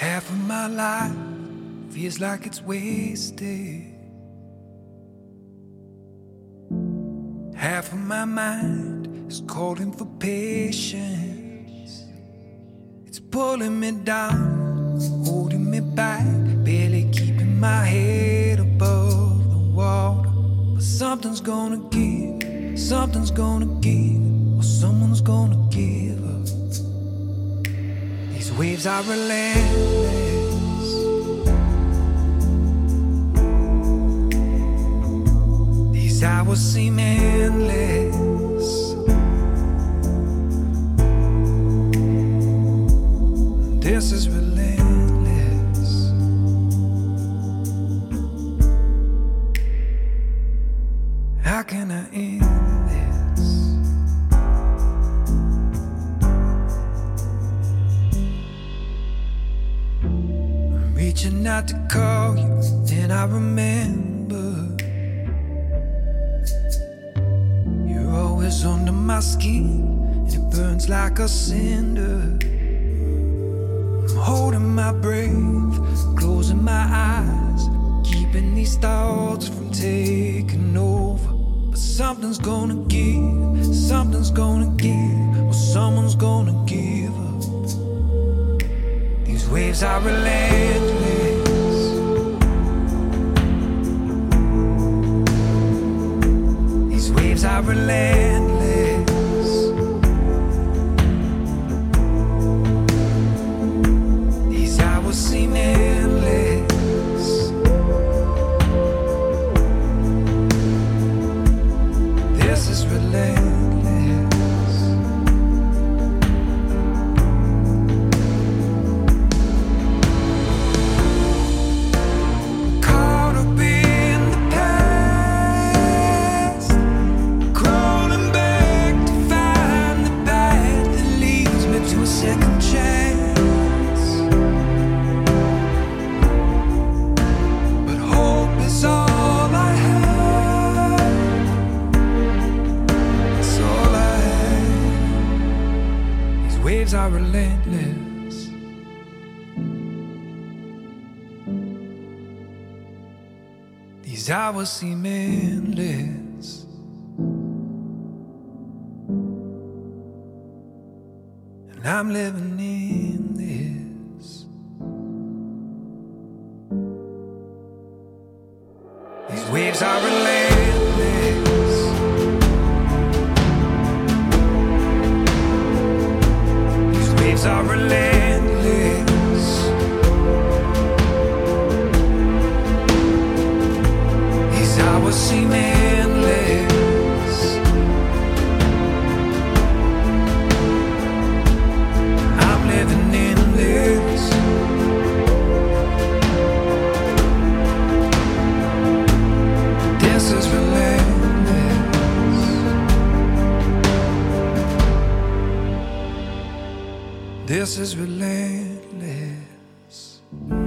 Half of my life feels like it's wasted. Half of my mind is calling for patience. It's pulling me down, holding me back, barely keeping my head above the water. But something's gonna give, something's gonna give, or someone's gonna give up. These waves are relentless. These hours seem endless. This is relentless. How can I end this? I'm reaching out to call you, then I remember you're always under my skin, and it burns like a cinder. Holding my breath, closing my eyes, keeping these thoughts from taking over. But something's gonna give, something's gonna give, or someone's gonna give up. These waves are relentless. These waves are relentless. Seem endless. This is relentless. Caught up in the past, crawling back to find the path that leads me to a second chance. Waves are relentless. These hours seem endless. And I'm living in this. These waves are relentless. Waves are relentless. These hours seem endless. I'm living in this. This is relentless. This is relentless.